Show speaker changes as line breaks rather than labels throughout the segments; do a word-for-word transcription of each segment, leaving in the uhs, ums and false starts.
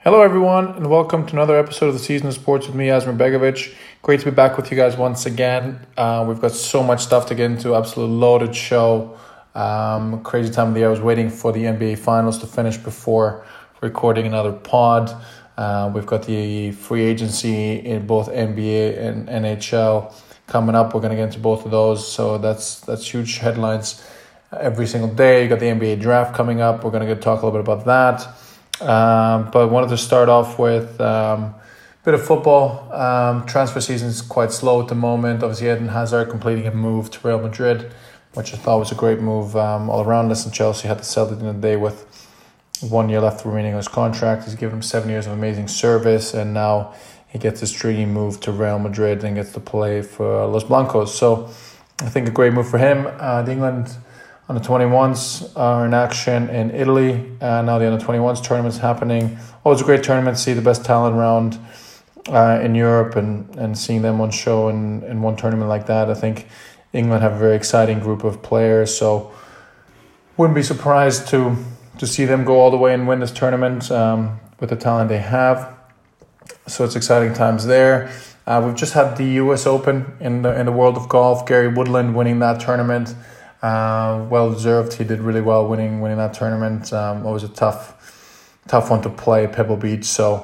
Hello, everyone, and welcome to another episode of the Season of Sports with me, Asmir Begovic. Great to be back with you guys once again. Uh, we've got so much stuff to get into, absolute loaded show. Um, crazy time of the year. I was waiting for the N B A Finals to finish before recording another pod. Uh, we've got the free agency in both N B A and N H L coming up. We're going to get into both of those, so that's that's huge headlines every single day. You got the N B A draft coming up. We're going to get talk a little bit about that. Um, but I wanted to start off with um, a bit of football. Um, transfer season is quite slow at the moment. Obviously, Eden Hazard completing a move to Real Madrid, which I thought was a great move um, all around. Listen, Chelsea had to sell it in the day with one year left remaining on his contract. He's given him seven years of amazing service, and now he gets his dream move to Real Madrid and gets to play for Los Blancos. So I think a great move for him. Uh, the England under twenty-ones are in action in Italy. Uh, now the under twenty-ones tournament is happening. Always a great tournament to see the best talent around uh, in Europe and, and seeing them on show in, in one tournament like that. I think England have a very exciting group of players, so wouldn't be surprised to to see them go all the way and win this tournament um, with the talent they have. So it's exciting times there. Uh, we've just had the U S Open in the in the world of golf. Gary Woodland winning that tournament. Uh, well deserved. He did really well winning winning that tournament. Um, it was a tough, tough one to play at Pebble Beach. So,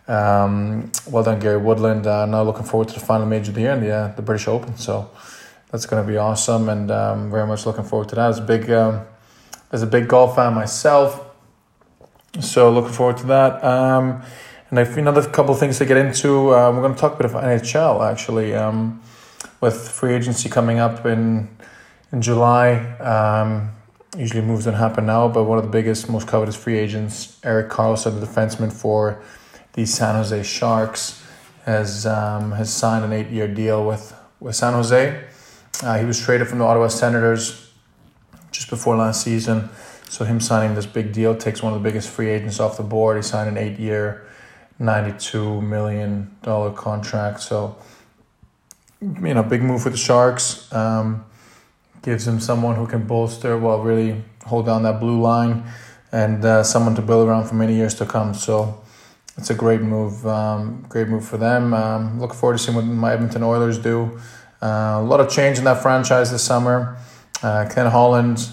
um, well done, Gary Woodland. Uh, now looking forward to the final major of the year in the uh, the British Open. So, that's going to be awesome, and um, very much looking forward to that. As a big, um, as a big golf fan myself, so looking forward to that. Um, and I've another couple of things to get into. Uh, we're going to talk a bit of N H L actually, um, with free agency coming up in. In July. Um, usually moves don't happen now, but one of the biggest, most coveted free agents, Erik Karlsson, the defenseman for the San Jose Sharks, has um, has signed an eight-year deal with, with San Jose. Uh, he was traded from the Ottawa Senators just before last season, so him signing this big deal takes one of the biggest free agents off the board. He signed an eight-year, ninety-two million dollars contract, so, you know, big move for the Sharks. Um, Gives him someone who can bolster, well, really hold down that blue line, and uh, someone to build around for many years to come. So it's a great move, um, great move for them. Um, looking forward to seeing what my Edmonton Oilers do. Uh, a lot of change in that franchise this summer. Uh, Ken Holland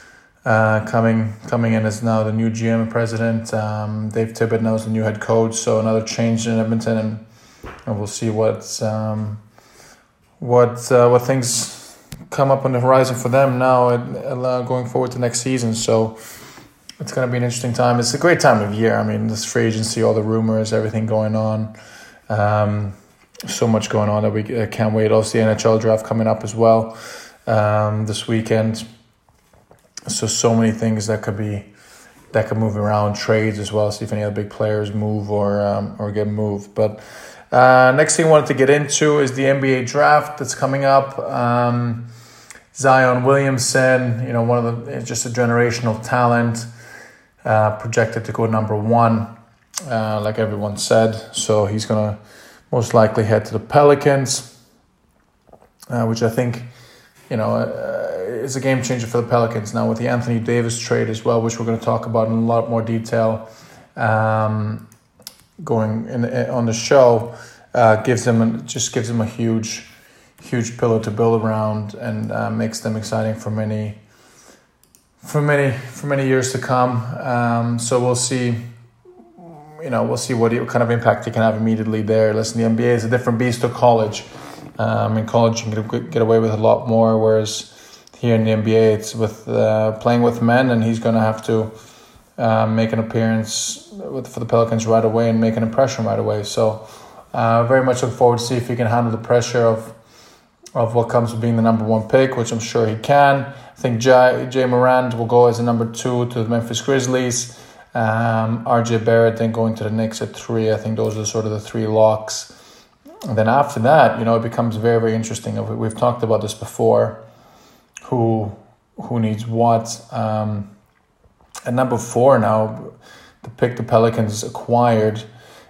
uh, coming coming in as now the new G M and president. Um, Dave Tippett now is the new head coach. So another change in Edmonton, and, and we'll see what um, what uh, what things come up on the horizon for them now and uh, going forward to next season. So it's going to be an interesting time. It's a great time of year. I mean, this free agency, all the rumors, everything going on. Um, so much going on that we uh, can't wait. Also, the N H L draft coming up as well um, this weekend. So, so many things that could be, that could move around, trades as well, see if any other big players move or um, or get moved. But uh, next thing I wanted to get into is the N B A draft that's coming up. Um, Zion Williamson, you know, one of the, just a generational talent, uh, projected to go number one, uh, like everyone said. So he's going to most likely head to the Pelicans, uh, which I think, you know, uh, is a game changer for the Pelicans. Now with the Anthony Davis trade as well, which we're going to talk about in a lot more detail, um, going in on the show, uh, gives them just gives them a huge. huge pillar to build around, and uh, makes them exciting for many, for many, for many years to come. Um, so we'll see, you know, we'll see what, what kind of impact he can have immediately there. Listen, the N B A is a different beast to college. Um, in college, you can get away with a lot more, whereas here in the N B A, it's with uh, playing with men, and he's going to have to uh, make an appearance with, for the Pelicans right away and make an impression right away. So uh, very much look forward to see if he can handle the pressure of of what comes with being the number one pick, which I'm sure he can. I think Jay, Jay Morant will go as a number two to the Memphis Grizzlies. Um, R J Barrett then going to the Knicks at three. I think those are sort of the three locks. And then after that, you know, it becomes very, very interesting. We've talked about this before. Who who needs what? Um, at number four now, the pick the Pelicans acquired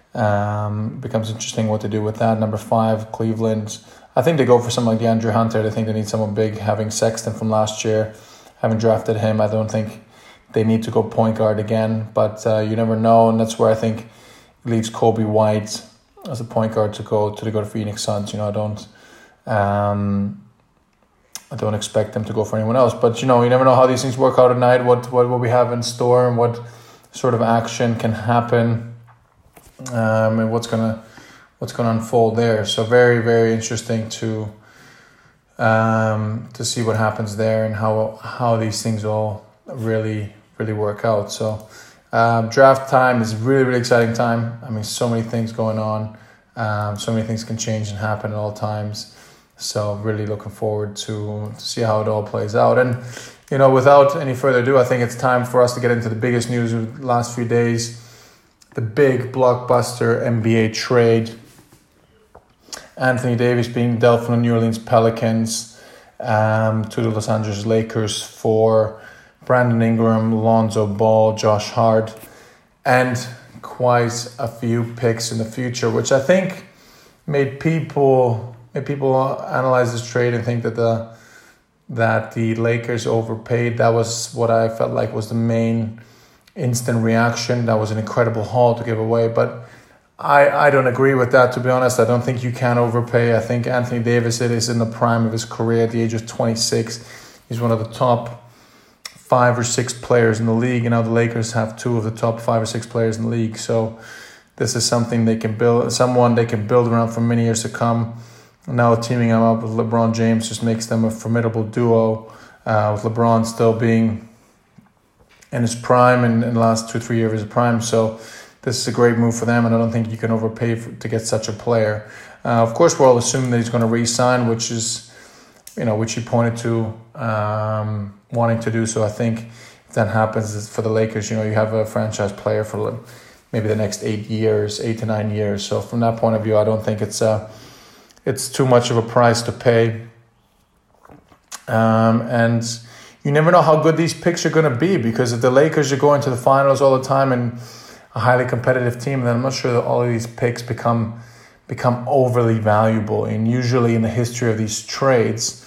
um, becomes interesting what to do with that. Number five, Cleveland. I think they go for someone like DeAndre Hunter. I think they need someone big, having Sexton from last year. Having drafted him, I don't think they need to go point guard again. But uh, you never know, and that's where I think leaves Kobe White as a point guard to go to the go to Phoenix Suns. You know, I don't, um, I don't expect them to go for anyone else. But you know, you never know how these things work out at night. What what what we have in store and what sort of action can happen, um, and what's gonna what's gonna unfold there. So very very interesting to um, to see what happens there and how how these things all really really work out. So. Um, draft time is really, really exciting time. I mean, so many things going on. Um, so many things can change and happen at all times. So really looking forward to, to see how it all plays out. And, you know, without any further ado, I think it's time for us to get into the biggest news of the last few days. The big blockbuster N B A trade. Anthony Davis being dealt from the New Orleans Pelicans um, to the Los Angeles Lakers for Brandon Ingram, Lonzo Ball, Josh Hart, and quite a few picks in the future, which I think made people made people analyze this trade and think that the that the Lakers overpaid. That was what I felt like was the main instant reaction. That was an incredible haul to give away, but I, I don't agree with that, to be honest. I don't think you can overpay. I think Anthony Davis is in the prime of his career at the age of twenty-six. He's one of the top five or six players in the league, and now the Lakers have two of the top five or six players in the league. So this is something they can build, someone they can build around for many years to come. Now teaming them up with LeBron James just makes them a formidable duo. Uh, with LeBron still being in his prime and in the last two three years of his prime, so this is a great move for them, and I don't think you can overpay for, to get such a player. Uh, of course, we're all assuming that he's going to re-sign, which is, you know, which he pointed to. Um, wanting to do so. I think if that happens for the Lakers, you know, you have a franchise player for maybe the next eight years, eight to nine years. So from that point of view, I don't think it's uh, it's too much of a price to pay. Um, and you never know how good these picks are going to be, because if the Lakers are going to the finals all the time and a highly competitive team, then I'm not sure that all of these picks become become overly valuable. And usually in the history of these trades,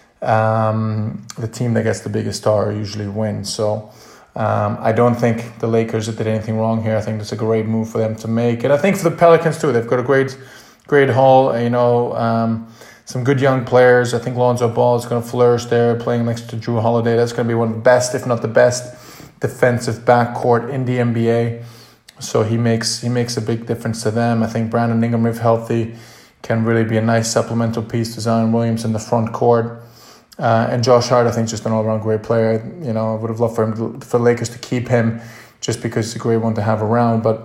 Um, the team that gets the biggest star usually wins. So um, I don't think the Lakers did anything wrong here. I think it's a great move for them to make, and I think for the Pelicans too. They've got a great, great haul. You know, um, some good young players. I think Lonzo Ball is going to flourish there, playing next to Jrue Holiday. That's going to be one of the best, if not the best, defensive backcourt in the N B A. So he makes he makes a big difference to them. I think Brandon Ingram, if healthy, can really be a nice supplemental piece to Zion Williams in the front court. Uh, and Josh Hart, I think, is just an all-around great player. You know, I would have loved for him to, for the Lakers to keep him, just because he's a great one to have around. But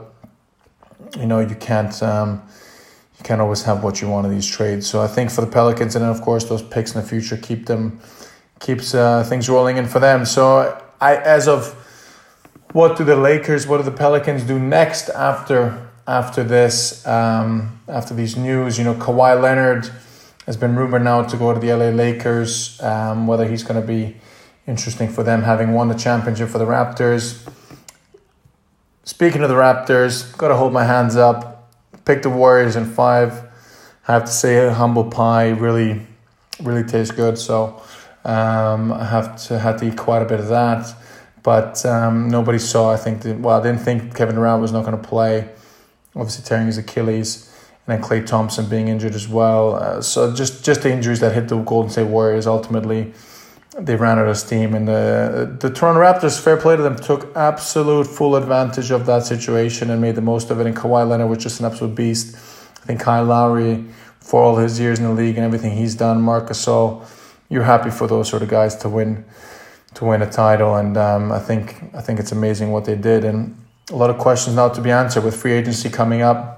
you know, you can't um, you can't always have what you want in these trades. So I think for the Pelicans, and then of course those picks in the future keep them keeps uh, things rolling in for them. So I, as of what do the Lakers, what do the Pelicans do next after after this, um, after these news? You know, Kawhi Leonard has been rumored now to go to the L A Lakers, um, whether he's going to be interesting for them, having won the championship for the Raptors. Speaking of the Raptors, got to hold my hands up. Pick the Warriors in five. I have to say, humble pie really, really tastes good. So um, I have to had to eat quite a bit of that. But um, nobody saw, I think, the, well, I didn't think Kevin Durant was not going to play. Obviously tearing his Achilles. And then Klay Thompson being injured as well. Uh, so just, just the injuries that hit the Golden State Warriors. Ultimately, they ran out of steam. And the, the Toronto Raptors, fair play to them, took absolute full advantage of that situation and made the most of it. And Kawhi Leonard was just an absolute beast. I think Kyle Lowry, for all his years in the league and everything he's done, Marc Gasol, you're happy for those sort of guys to win to win a title. And um, I think I think it's amazing what they did. And a lot of questions now to be answered with free agency coming up.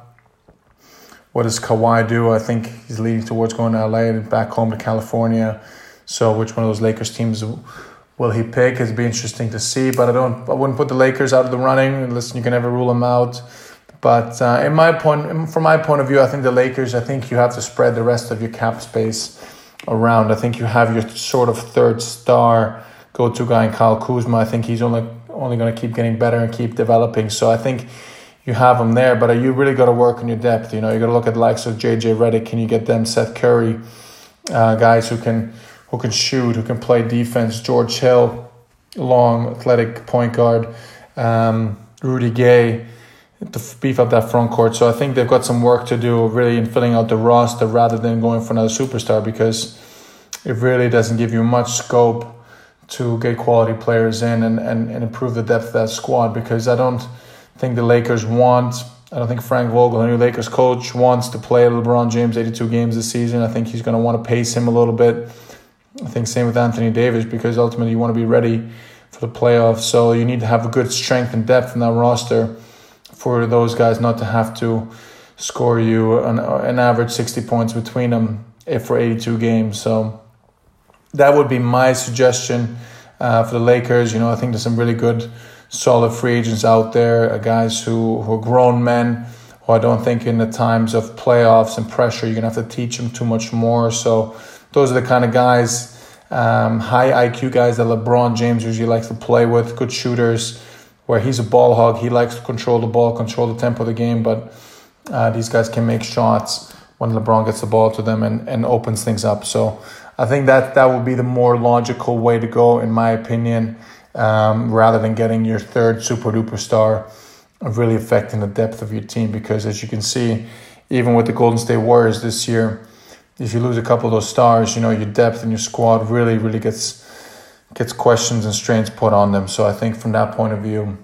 What does Kawhi do? I think he's leading towards going to L A and back home to California. So which one of those Lakers teams will he pick? It'd be interesting to see. But I don't. I wouldn't put the Lakers out of the running. Listen, you can never rule them out. But uh, in my point, from my point of view, I think the Lakers. I think you have to spread the rest of your cap space around. I think you have your sort of third star go-to guy in Kyle Kuzma. I think he's only only going to keep getting better and keep developing. So I think you have him there, but you really got to work on your depth. You know, you got to look at the likes of J J Redick. Can you get them Seth Curry, uh, guys who can who can shoot, who can play defense? George Hill, long, athletic point guard. Um, Rudy Gay. to beef up that front court. So I think they've got some work to do really in filling out the roster rather than going for another superstar, because it really doesn't give you much scope to get quality players in and, and, and improve the depth of that squad, because I don't think the Lakers want, I don't think Frank Vogel, the new Lakers coach, wants to play LeBron James eighty-two games this season. I think he's going to want to pace him a little bit. I think same with Anthony Davis, because ultimately you want to be ready for the playoffs. So you need to have a good strength and depth in that roster for those guys not to have to score you an, an average sixty points between them if for eighty-two games. So that would be my suggestion uh, for the Lakers. You know, I think there's some really good, solid free agents out there, uh, guys who, who are grown men, who I don't think in the times of playoffs and pressure, you're going to have to teach them too much more. So those are the kind of guys, um, high I Q guys that LeBron James usually likes to play with, good shooters, where he's a ball hog. He likes to control the ball, control the tempo of the game, but uh, these guys can make shots when LeBron gets the ball to them and, and opens things up. So I think that that would be the more logical way to go, in my opinion, um, rather than getting your third super-duper star really affecting the depth of your team. Because as you can see, even with the Golden State Warriors this year, if you lose a couple of those stars, you know, your depth and your squad really, really gets gets questions and strains put on them. So I think from that point of view,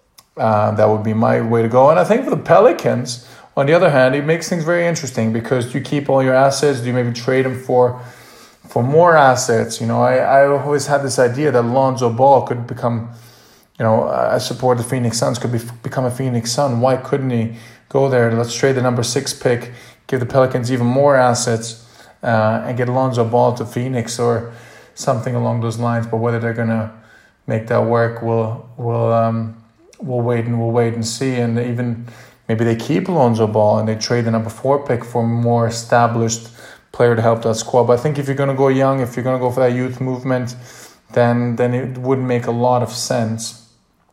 uh, that would be my way to go. And I think for the Pelicans, on the other hand, it makes things very interesting, because do you keep all your assets? Do you maybe trade them for for more assets? You know, I, I always had this idea that Lonzo Ball could become, you know, I support the Phoenix Suns, could be, become a Phoenix Sun. Why couldn't he go there? Let's trade the number six pick, give the Pelicans even more assets, uh, and get Lonzo Ball to Phoenix or something along those lines. But whether they're gonna make that work, we'll we'll um we'll wait and we'll wait and see. And even maybe they keep Lonzo Ball and they trade the number four pick for a more established player to help that squad. But I think if you're gonna go young, if you're gonna go for that youth movement, then then it would make a lot of sense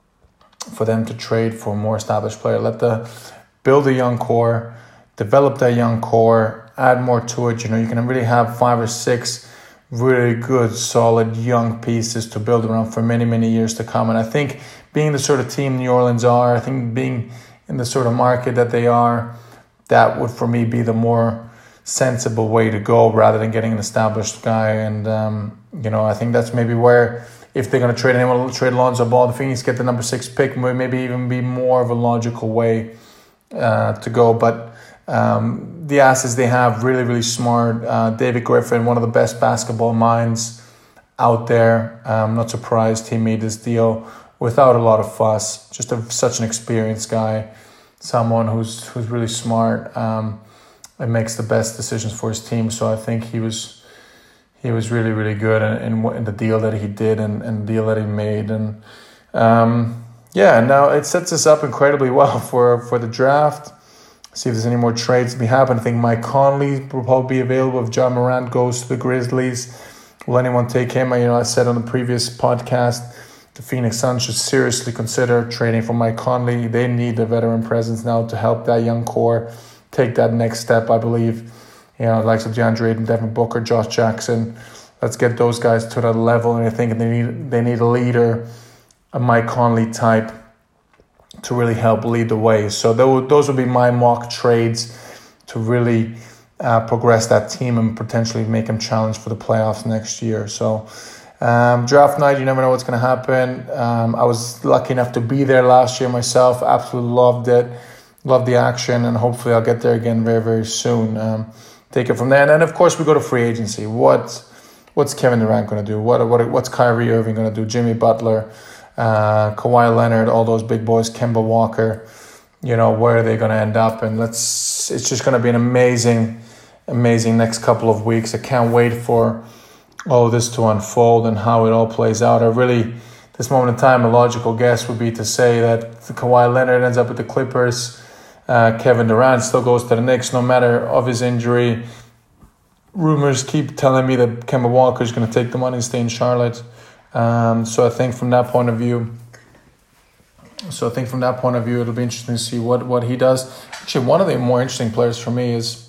for them to trade for a more established player. Let the build a young core, develop that young core, add more to it. You know, you can really have five or six really good, solid young pieces to build around for many, many years to come. And I think being the sort of team New Orleans are, I think being in the sort of market that they are, that would for me be the more sensible way to go, rather than getting an established guy. And um, you know, I think that's maybe where, if they're going to trade anyone, trade Lonzo Ball, the Phoenix get the number six pick, maybe even be more of a logical way uh, to go. But um, the assets they have, really, really smart. Uh, David Griffin, one of the best basketball minds out there. I'm not surprised he made this deal without a lot of fuss. Just a, such an experienced guy, someone who's who's really smart um, and makes the best decisions for his team. So I think he was he was really, really good in, in, in the deal that he did and, and the deal that he made. And um, yeah, now it sets us up incredibly well for, for the draft. See if there's any more trades to be happening. I think Mike Conley will probably be available if John Morant goes to the Grizzlies. Will anyone take him? You know, I said on the previous podcast, the Phoenix Suns should seriously consider trading for Mike Conley. They need a veteran presence now to help that young core take that next step, I believe. You know, likes of DeAndre Ayton, Devin Booker, Josh Jackson. Let's get those guys to that level. And I think they need they need a leader, a Mike Conley type, to really help lead the way. So those would be my mock trades to really uh, progress that team and potentially make them challenge for the playoffs next year. So um, draft night, you never know what's going to happen. Um, I was lucky enough to be there last year myself. Absolutely loved it. Loved the action, and hopefully I'll get there again very, very soon. Um, take it from there. And then, of course, we go to free agency. What, what's Kevin Durant going to do? What, what, what's Kyrie Irving going to do? Jimmy Butler, uh, Kawhi Leonard, all those big boys, Kemba Walker. You know, where are they going to end up? And let's. It's just going to be an amazing, amazing next couple of weeks. I can't wait for all this to unfold and how it all plays out. I really, this moment in time, a logical guess would be to say that Kawhi Leonard ends up with the Clippers. Uh, Kevin Durant still goes to the Knicks no matter of his injury. Rumors keep telling me that Kemba Walker is going to take the money and stay in Charlotte. Um, so I think from that point of view, so I think from that point of view, it'll be interesting to see what, what he does. Actually, one of the more interesting players for me is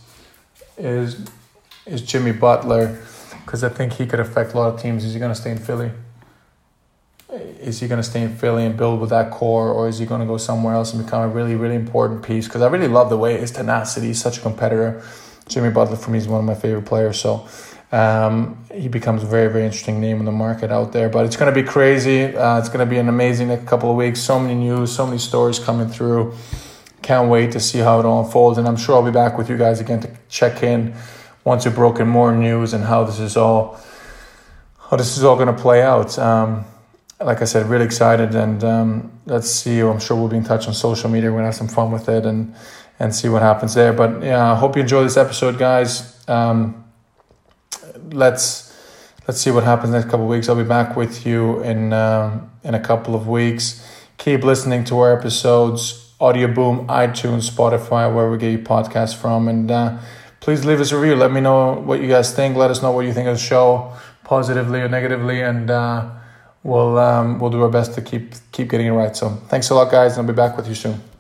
is is Jimmy Butler, because I think he could affect a lot of teams. Is he going to stay in Philly? is he going to stay in Philly and build with that core, or is he going to go somewhere else and become a really, really important piece? Because I really love the way his tenacity. He's such a competitor. Jimmy Butler, for me, is one of my favorite players. So um, he becomes a very, very interesting name in the market out there. But it's going to be crazy. Uh, it's going to be an amazing next couple of weeks. So many news, so many stories coming through. Can't wait to see how it all unfolds. And I'm sure I'll be back with you guys again to check in once we've broken more news and how this is all, how this is all going to play out. Um, Like I said, really excited, and um, let's see. I'm sure we'll be in touch on social media. We're going to have some fun with it and and see what happens there. But yeah, I hope you enjoy this episode, guys. Um, let's let's see what happens next couple of weeks. I'll be back with you in um, in a couple of weeks. Keep listening to our episodes. Audio Boom, iTunes, Spotify, where we get your podcasts from, and uh, please leave us a review. Let me know what you guys think. Let us know what you think of the show, positively or negatively, and. Uh, We'll um, we'll do our best to keep keep getting it right. So thanks a lot, guys, and I'll be back with you soon.